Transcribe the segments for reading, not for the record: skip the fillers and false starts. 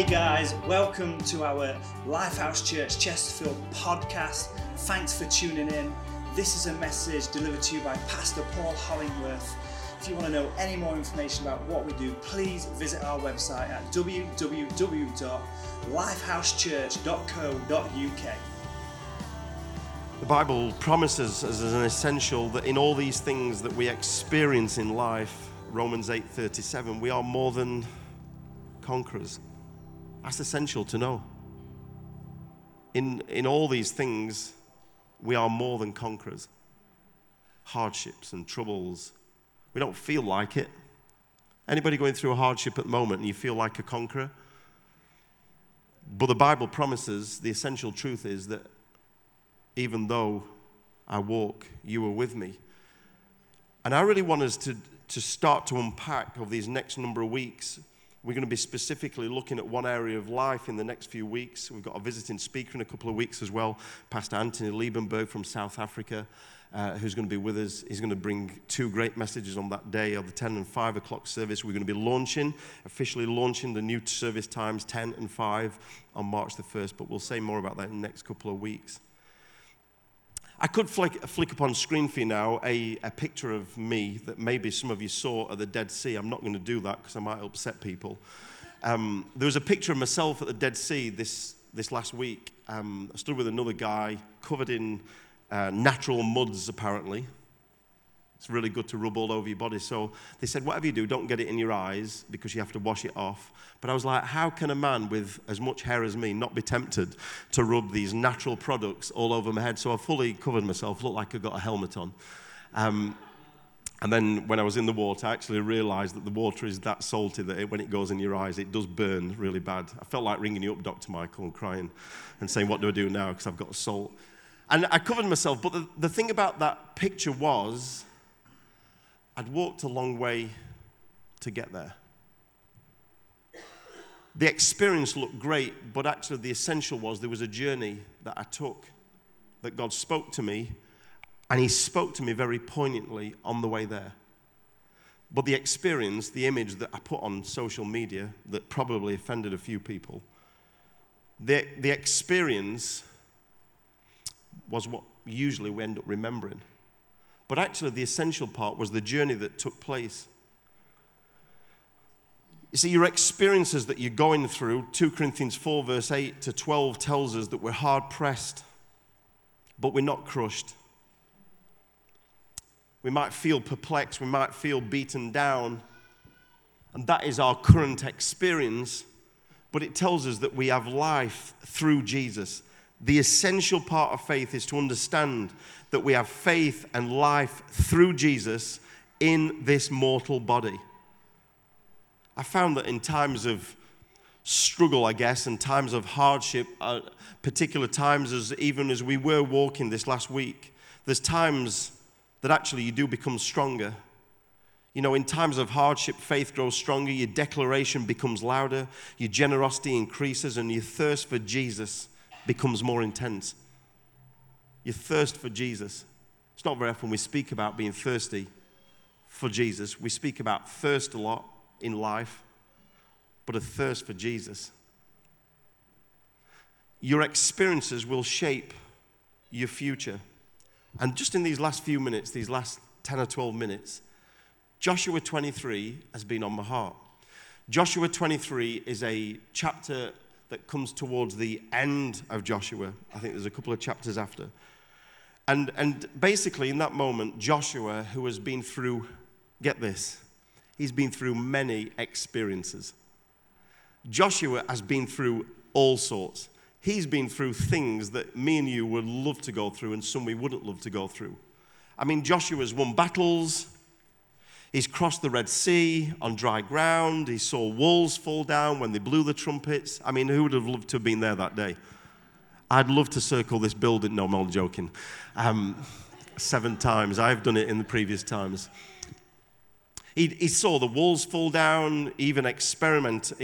guys, welcome to our Lifehouse Church Chesterfield podcast. Thanks for tuning in. This is a message delivered to you by Pastor Paul Hollingworth. If you want to know any more information about what we do, please visit our website at www.lifehousechurch.co.uk. The Bible promises as an essential that in all these things that we experience in life, Romans 8:37, we are more than conquerors. That's essential to know. In all these things, we are more than conquerors. Hardships and troubles, we don't feel like it. Anybody going through a hardship at the moment and you feel like a conqueror? But the Bible promises, the essential truth is that even though I walk, you are with me. And I really want us to start to unpack over these next number of weeks. We're going to be specifically looking at one area of life in the next few weeks. We've got a visiting speaker in a couple of weeks as well, Pastor Anthony Liebenberg from South Africa, who's going to be with us. He's going to bring two great messages on that day of the 10 and 5 o'clock service. We're going to be officially launching the new service times, 10 and 5 on March the 1st, but we'll say more about that in the next couple of weeks. I could flick up on screen for you now a picture of me that maybe some of you saw at the Dead Sea. I'm not going to do that because I might upset people. There was a picture of myself at the Dead Sea this last week. I stood with another guy covered in natural muds, apparently. It's really good to rub all over your body. So they said, whatever you do, don't get it in your eyes because you have to wash it off. But I was like, how can a man with as much hair as me not be tempted to rub these natural products all over my head? So I fully covered myself, looked like I got a helmet on. And then when I was in the water, I actually realized that the water is that salty that when it goes in your eyes, it does burn really bad. I felt like ringing you up, Dr. Michael, and crying and saying, what do I do now? Because I've got salt. And I covered myself. But the thing about that picture was I'd walked a long way to get there. The experience looked great, but actually the essential was there was a journey that I took, that God spoke to me, and He spoke to me very poignantly on the way there. But the experience, the image that I put on social media that probably offended a few people, the experience was what usually we end up remembering. But actually the essential part was the journey that took place. You see, your experiences that you're going through, 2 Corinthians 4 verse 8 to 12 tells us that we're hard pressed, but we're not crushed. We might feel perplexed, we might feel beaten down, and that is our current experience, but it tells us that we have life through Jesus. The essential part of faith is to understand that we have faith and life through Jesus in this mortal body. I found that in times of struggle, I guess, and times of hardship, particular times even as we were walking this last week, there's times that actually you do become stronger. You know, in times of hardship, faith grows stronger, your declaration becomes louder, your generosity increases, and your thirst for Jesus becomes more intense. Your thirst for Jesus. It's not very often we speak about being thirsty for Jesus. We speak about thirst a lot in life, but a thirst for Jesus. Your experiences will shape your future. And just in these last few minutes, these last 10 or 12 minutes, Joshua 23 has been on my heart. Joshua 23 is a chapter that comes towards the end of Joshua. I think there's a couple of chapters after. And basically in that moment, Joshua, who has been through, get this, he's been through many experiences. Joshua has been through all sorts. He's been through things that me and you would love to go through and some we wouldn't love to go through. I mean, Joshua's won battles. He's crossed the Red Sea on dry ground. He saw walls fall down when they blew the trumpets. I mean, who would have loved to have been there that day? I'd love to circle this building. No, I'm all joking. 7 times. I've done it in the previous times. He saw the walls fall down, he even experienced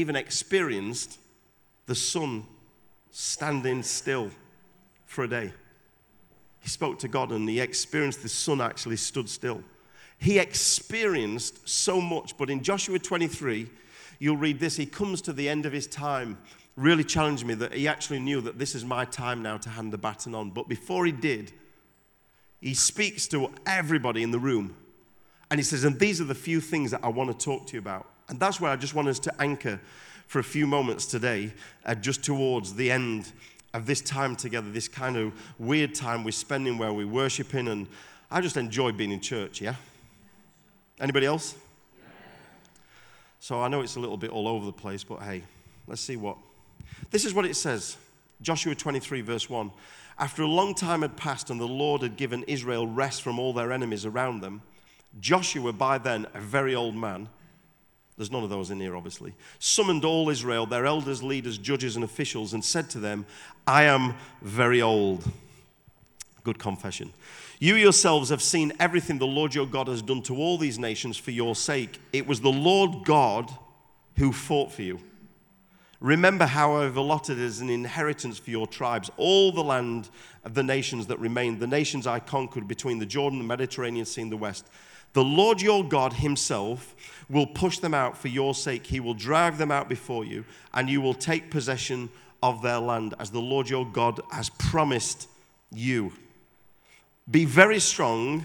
the sun standing still for a day. He spoke to God and he experienced the sun actually stood still. He experienced so much, but in Joshua 23, you'll read this. He comes to the end of his time, really challenged me that he actually knew that this is my time now to hand the baton on. But before he did, he speaks to everybody in the room. And he says, and these are the few things that I want to talk to you about. And that's where I just want us to anchor for a few moments today, just towards the end of this time together, this kind of weird time we're spending where we're worshiping. And I just enjoy being in church, yeah? Anybody else? So I know it's a little bit all over the place, but hey, let's see what. This is what it says. Joshua 23, verse 1. After a long time had passed and the Lord had given Israel rest from all their enemies around them, Joshua, by then a very old man, there's none of those in here obviously, summoned all Israel, their elders, leaders, judges, and officials, and said to them, I am very old. Good confession. You yourselves have seen everything the Lord your God has done to all these nations for your sake. It was the Lord God who fought for you. Remember how I have allotted as an inheritance for your tribes all the land of the nations that remain, the nations I conquered between the Jordan, the Mediterranean Sea, and the west. The Lord your God himself will push them out for your sake. He will drive them out before you, and you will take possession of their land as the Lord your God has promised you. Be very strong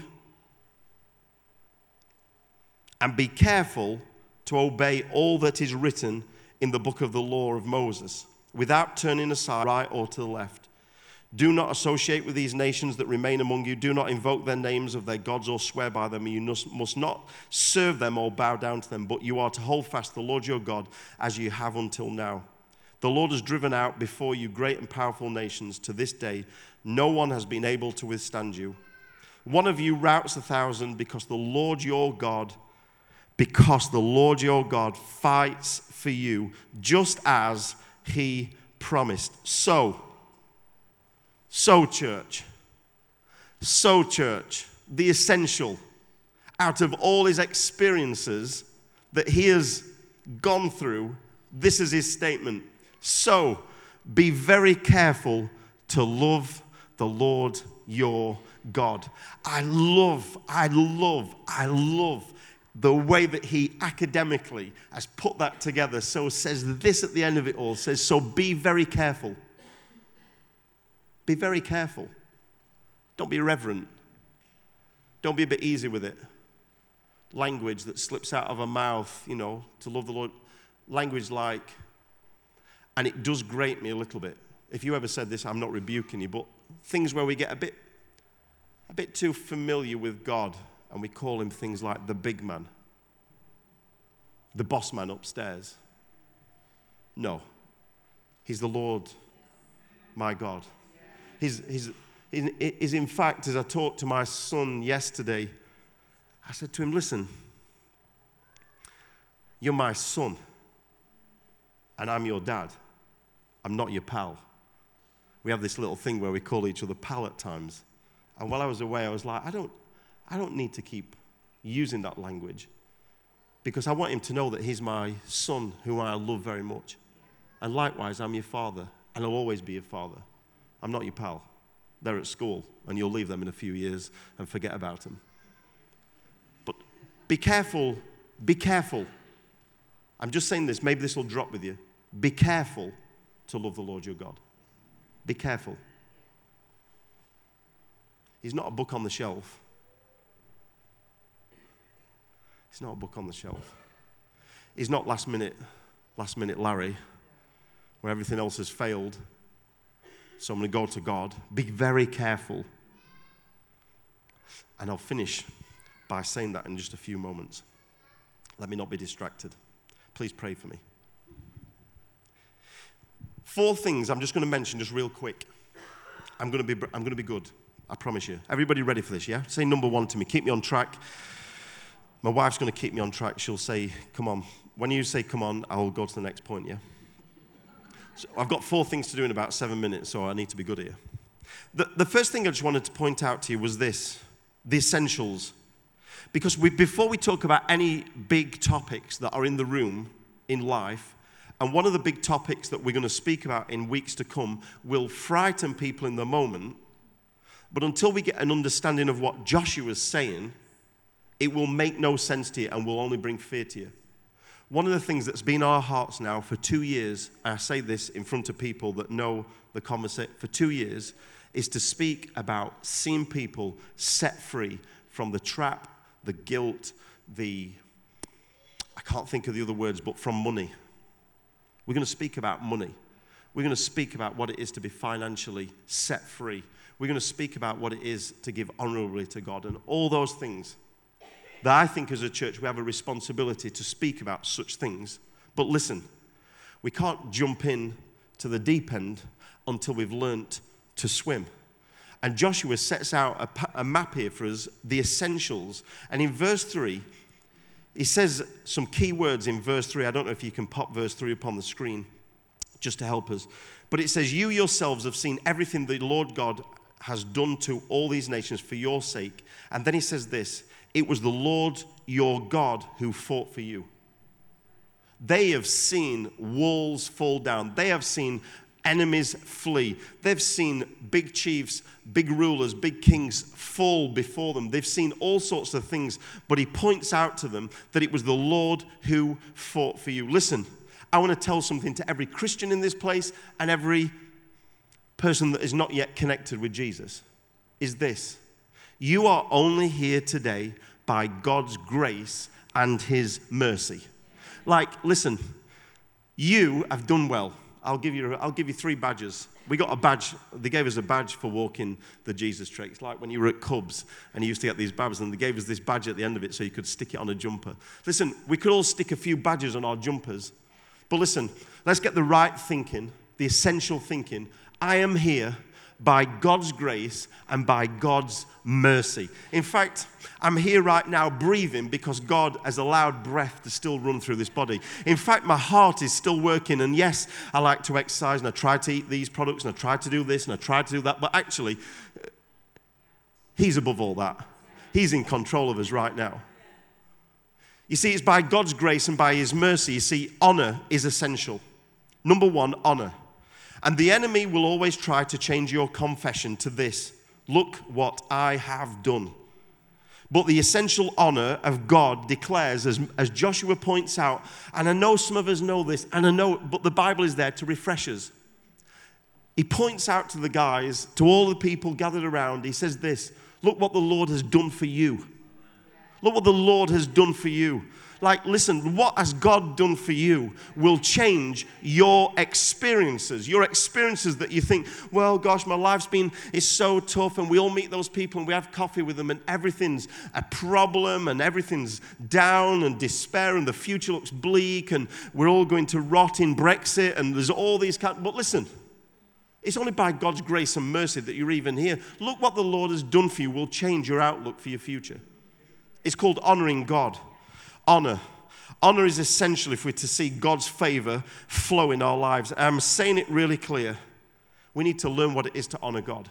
and be careful to obey all that is written in the book of the law of Moses, without turning aside right or to the left. Do not associate with these nations that remain among you. Do not invoke their names of their gods or swear by them. You must not serve them or bow down to them, but you are to hold fast the Lord your God as you have until now. The Lord has driven out before you great and powerful nations. To this day, no one has been able to withstand you. One of you routs 1,000 because the Lord your God fights for you, just as he promised. So church, the essential, out of all his experiences that he has gone through, this is his statement. So, be very careful to love the Lord your God. I love the way that he academically has put that together. So says this at the end of it all, says, so be very careful. Be very careful. Don't be irreverent. Don't be a bit easy with it. Language that slips out of a mouth, to love the Lord. Language like, and it does grate me a little bit. If you ever said this, I'm not rebuking you, but things where we get a bit too familiar with God and we call him things like the big man, the boss man upstairs. No, he's the Lord, my God. He's in fact, as I talked to my son yesterday, I said to him, listen, you're my son, and I'm your dad. I'm not your pal. We have this little thing where we call each other pal at times. And while I was away, I was like, I don't need to keep using that language because I want him to know that he's my son who I love very much. And likewise, I'm your father, and I'll always be your father. I'm not your pal. They're at school, and you'll leave them in a few years and forget about them. But be careful. Be careful. I'm just saying this. Maybe this will drop with you. Be careful to love the Lord your God. Be careful. He's not a book on the shelf. He's not a book on the shelf. He's not last minute Larry, where everything else has failed. So I'm going to go to God. Be very careful. And I'll finish by saying that in just a few moments. Let me not be distracted. Please pray for me. 4 things I'm just going to mention just real quick. I'm going to be good. I promise you. Everybody ready for this, yeah? Say number 1 to me. Keep me on track. My wife's going to keep me on track. She'll say, come on. When you say come on, I'll go to the next point, yeah? So I've got 4 things to do in about 7 minutes, so I need to be good here. The first thing I just wanted to point out to you was this, the essentials. Because before we talk about any big topics that are in the room in life, and one of the big topics that we're going to speak about in weeks to come will frighten people in the moment, but until we get an understanding of what Joshua is saying, it will make no sense to you and will only bring fear to you. One of the things that's been our hearts now for 2 years, and I say this in front of people that know the conversation, for 2 years, is to speak about seeing people set free from the trap, the guilt, I can't think of the other words, but from money. We're going to speak about money. We're going to speak about what it is to be financially set free. We're going to speak about what it is to give honorably to God and all those things that I think as a church we have a responsibility to speak about such things. But listen, we can't jump in to the deep end until we've learnt to swim. And Joshua sets out a map here for us, the essentials. And in verse 3, he says some key words in verse 3. I don't know if you can pop verse 3 up on the screen just to help us. But it says, you yourselves have seen everything the Lord God has done to all these nations for your sake. And then he says this, it was the Lord your God who fought for you. They have seen walls fall down. They have seen enemies flee. They've seen big chiefs, big rulers, big kings fall before them. They've seen all sorts of things, but he points out to them that it was the Lord who fought for you. Listen, I want to tell something to every Christian in this place and every person that is not yet connected with Jesus, is this. You are only here today by God's grace and his mercy. Like, listen, you have done well. I'll give you 3 badges. We got a badge. They gave us a badge for walking the Jesus Trek. It's like when you were at Cubs and you used to get these badges, and they gave us this badge at the end of it so you could stick it on a jumper. Listen, we could all stick a few badges on our jumpers. But listen, let's get the right thinking, the essential thinking. I am here by God's grace and by God's mercy. In fact, I'm here right now breathing because God has allowed breath to still run through this body. In fact, my heart is still working, and yes, I like to exercise and I try to eat these products and I try to do this and I try to do that, but actually, he's above all that. He's in control of us right now. You see, it's by God's grace and by his mercy. You see, honor is essential. Number 1, honor. And the enemy will always try to change your confession to this. Look what I have done. But the essential honor of God declares, as Joshua points out, and I know some of us know this, and I know, but the Bible is there to refresh us. He points out to the guys, to all the people gathered around, he says this, look what the Lord has done for you. Look what the Lord has done for you. Like, listen, what has God done for you will change your experiences that you think, well, gosh, my life's is so tough, and we all meet those people and we have coffee with them and everything's a problem and everything's down and despair and the future looks bleak and we're all going to rot in Brexit and there's all these but listen, it's only by God's grace and mercy that you're even here. Look what the Lord has done for you will change your outlook for your future. It's called honoring God. Honor. Honor is essential if we're to see God's favor flow in our lives. I'm saying it really clear. We need to learn what it is to honor God.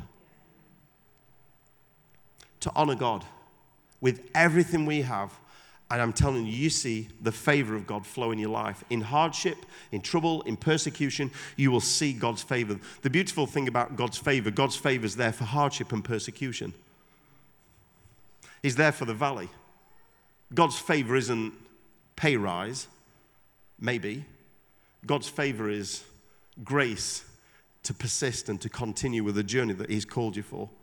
To honor God with everything we have. And I'm telling you, you see the favor of God flow in your life. In hardship, in trouble, in persecution, you will see God's favor. The beautiful thing about God's favor is there for hardship and persecution. He's there for the valley. God's favor isn't pay rise, maybe. God's favor is grace to persist and to continue with the journey that he's called you for.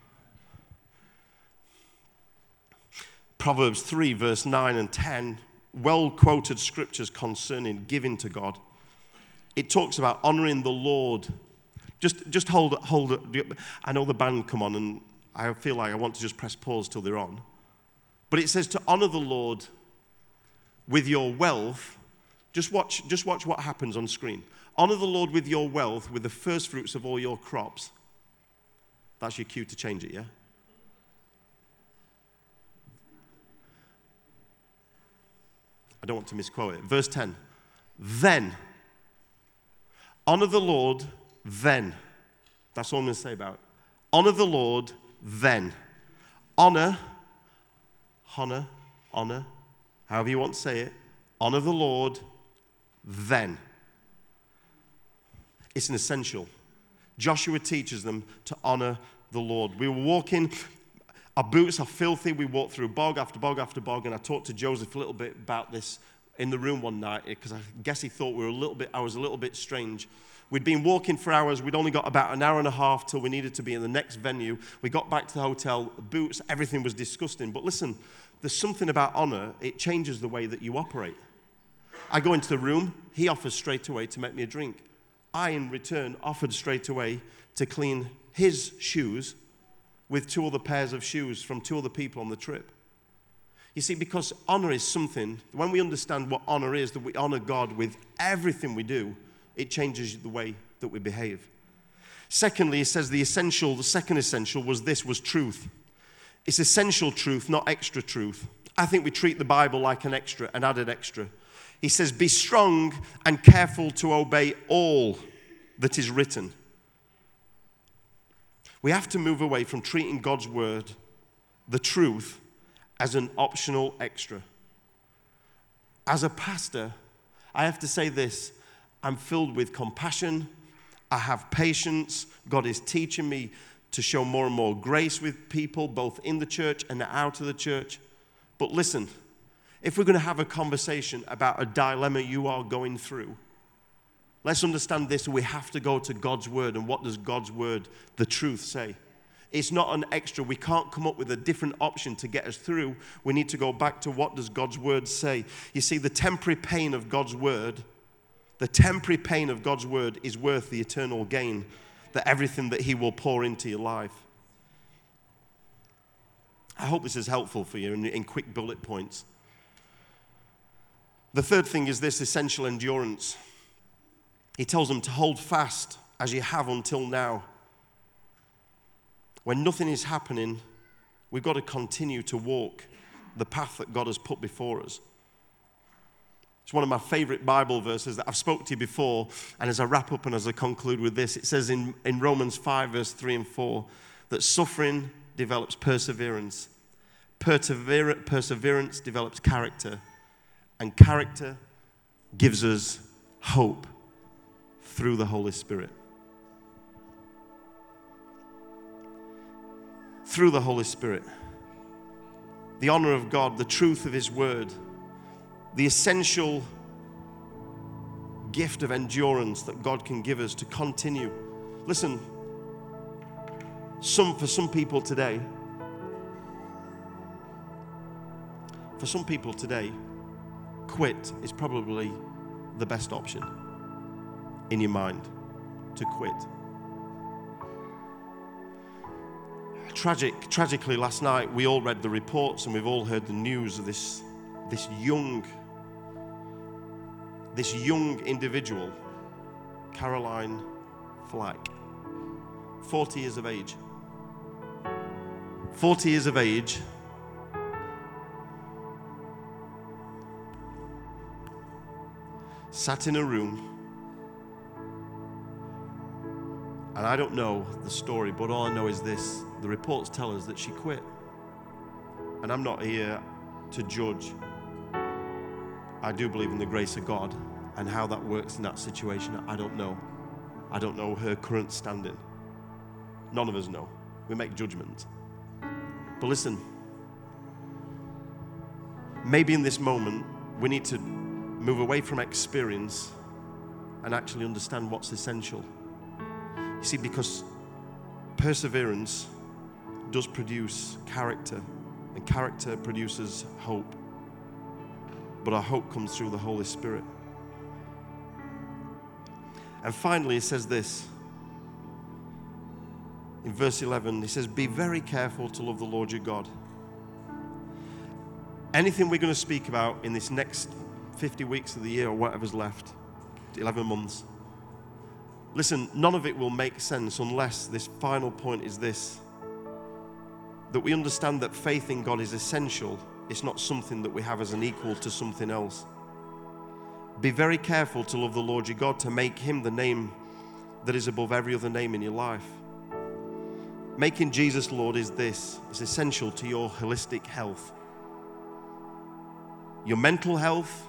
Proverbs 3, verse 9 and 10, well-quoted scriptures concerning giving to God. It talks about honoring the Lord. Just hold it. I know the band come on, and I feel like I want to just press pause till they're on. But it says to honor the Lord with your wealth. Just watch what happens on screen. Honor the Lord with your wealth, with the first fruits of all your crops. That's your cue to change it, yeah? I don't want to misquote it. Verse 10. Then. Honor the Lord then. That's all I'm going to say about it. Honor the Lord then. Honor, however you want to say it. Honor the Lord then. It's an essential. Joshua teaches them to honor the Lord. We were walking, our boots are filthy. We walked through bog after bog after bog, and I talked to Joseph a little bit about this in the room one night because I guess he thought I was a little bit strange. We'd been walking for hours. We'd only got about an hour and a half till we needed to be in the next venue. We got back to the hotel, boots, everything was disgusting. But listen, there's something about honor. It changes the way that you operate. I go into the room. He offers straight away to make me a drink. I, in return, offered straight away to clean his shoes with 2 other pairs of shoes from 2 other people on the trip. You see, because honor is something, when we understand what honor is, that we honor God with everything we do, it changes the way that we behave. Secondly, it says the second essential was truth. It's essential truth, not extra truth. I think we treat the Bible like an extra, an added extra. He says, be strong and careful to obey all that is written. We have to move away from treating God's word, the truth, as an optional extra. As a pastor, I have to say this, I'm filled with compassion, I have patience, God is teaching me to show more and more grace with people, both in the church and out of the church. But listen, if we're going to have a conversation about a dilemma you are going through, let's understand this, we have to go to God's word. And what does God's word, the truth, say? It's not an extra. We can't come up with a different option to get us through. We need to go back to what does God's word say. You see, the temporary pain of God's word is worth the eternal gain, that everything that he will pour into your life. I hope this is helpful for you in quick bullet points. The third thing is this essential endurance. He tells them to hold fast as you have until now. When nothing is happening, we've got to continue to walk the path that God has put before us. It's one of my favorite Bible verses that I've spoke to you before, and as I wrap up and as I conclude with this, it says in Romans 5, verse 3 and 4, that suffering develops perseverance. Perseverance develops character, and character gives us hope through the Holy Spirit. Through the Holy Spirit. The honor of God, the truth of his word, the essential gift of endurance that God can give us to continue. Listen, for some people today, quit is probably the best option in your mind, to quit. Tragically, last night we all read the reports and we've all heard the news of this young individual, Caroline Flack, 40 years of age. 40 years of age. Sat in a room. And I don't know the story, but all I know is this. The reports tell us that she quit. And I'm not here to judge. I do believe in the grace of God, and how that works in that situation, I don't know. I don't know her current standing. None of us know. We make judgments. But listen, maybe in this moment, we need to move away from experience and actually understand what's essential. You see, because perseverance does produce character, and character produces hope. But our hope comes through the Holy Spirit. And finally, it says this. In verse 11, he says, be very careful to love the Lord your God. Anything we're going to speak about in this next 50 weeks of the year or whatever's left, 11 months, listen, none of it will make sense unless this final point is this, that we understand that faith in God is essential. It's not something that we have as an equal to something else. Be very careful to love the Lord your God, to make him the name that is above every other name in your life. Making Jesus Lord is this. It's essential to your holistic health. Your mental health,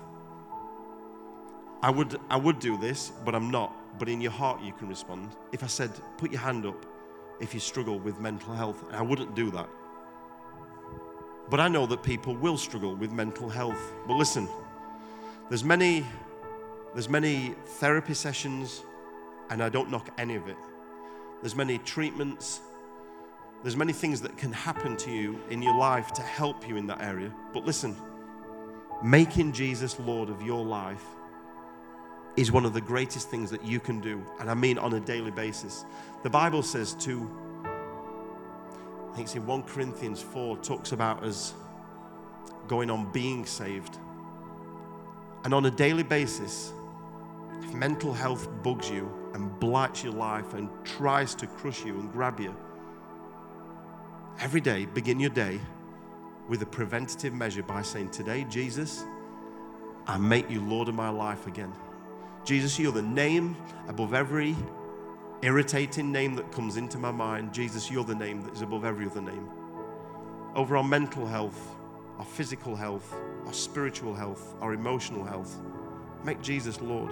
I would do this, but I'm not. But in your heart you can respond. If I said, put your hand up if you struggle with mental health, I wouldn't do that. But I know that people will struggle with mental health. But listen, There's many therapy sessions, and I don't knock any of it. There's many treatments. There's many things that can happen to you in your life to help you in that area. But listen, making Jesus Lord of your life is one of the greatest things that you can do. And I mean on a daily basis. The Bible says I think it's in 1 Corinthians 4, talks about us going on being saved. And on a daily basis, if mental health bugs you and blights your life and tries to crush you and grab you, every day, begin your day with a preventative measure by saying, today, Jesus, I make you Lord of my life again. Jesus, you're the name above every irritating name that comes into my mind. Jesus, you're the name that is above every other name. Over our mental health, our physical health, our spiritual health, our emotional health, make Jesus Lord.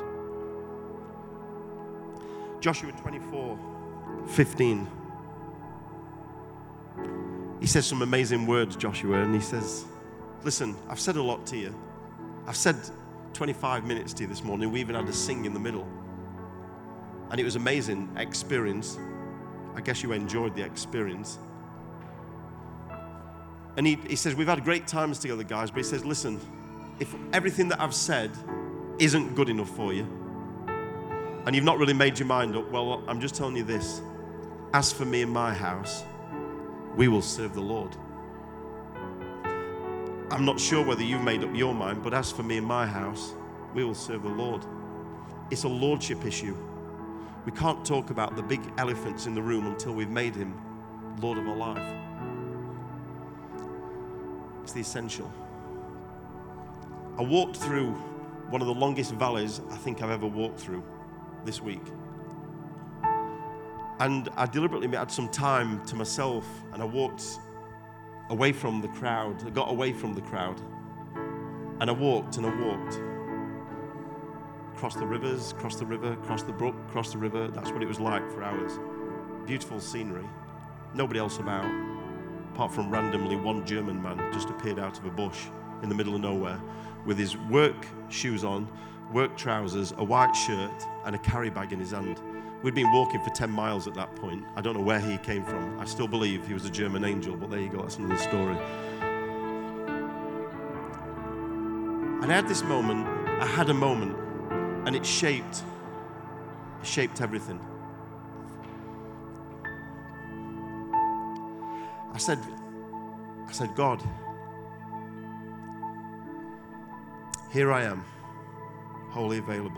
Joshua 24:15. He says some amazing words, Joshua, and he says, listen, I've said a lot to you. I've said 25 minutes to you this morning. We even had to sing in the middle. And it was an amazing experience. I guess you enjoyed the experience. And he says, we've had great times together, guys, but he says, listen, if everything that I've said isn't good enough for you, and you've not really made your mind up, well, I'm just telling you this. As for me and my house, we will serve the Lord. I'm not sure whether you've made up your mind, but as for me and my house, we will serve the Lord. It's a lordship issue. We can't talk about the big elephants in the room until we've made him Lord of our life. It's the essential. I walked through one of the longest valleys I think I've ever walked through this week. And I deliberately had some time to myself, and I walked away from the crowd. I got away from the crowd. And I walked and I walked. Across the rivers, across the river, across the brook, across the river. That's what it was like for hours. Beautiful scenery. Nobody else about, apart from randomly one German man just appeared out of a bush in the middle of nowhere with his work shoes on, work trousers, a white shirt, and a carry bag in his hand. We'd been walking for 10 miles at that point. I don't know where he came from. I still believe he was a German angel, but there you go, that's another story. And I had this moment, I had a moment, and it shaped everything. I said, God, here I am, wholly available.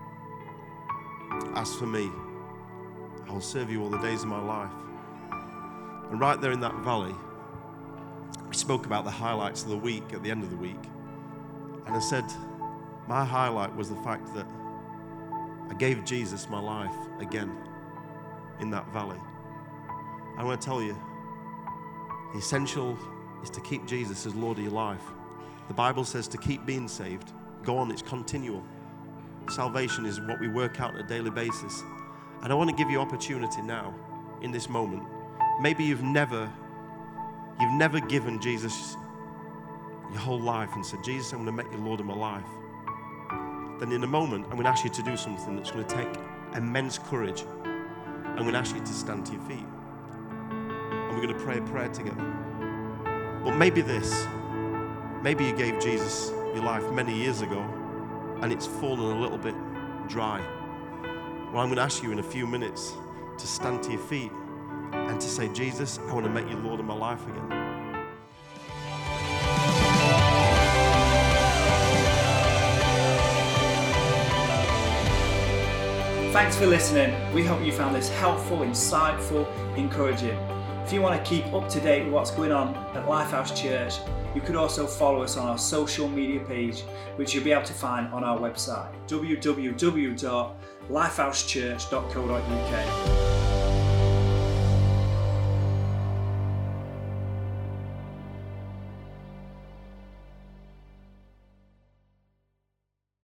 As for me, I will serve you all the days of my life. And right there in that valley, we spoke about the highlights of the week at the end of the week. And I said, my highlight was the fact that I gave Jesus my life again in that valley. I want to tell you, the essential is to keep Jesus as Lord of your life. The Bible says to keep being saved. Go on, it's continual. Salvation is what we work out on a daily basis. And I want to give you opportunity now, in this moment. Maybe you've never given Jesus your whole life and said, Jesus, I'm going to make you Lord of my life. Then in a moment, I'm going to ask you to do something that's going to take immense courage. I'm going to ask you to stand to your feet. And we're going to pray a prayer together. But maybe you gave Jesus your life many years ago, and it's fallen a little bit dry. Well, I'm going to ask you in a few minutes to stand to your feet and to say, Jesus, I want to make you Lord of my life again. Thanks for listening. We hope you found this helpful, insightful, encouraging. If you want to keep up to date with what's going on at Lifehouse Church, you could also follow us on our social media page, which you'll be able to find on our website, www.lifehousechurch.co.uk.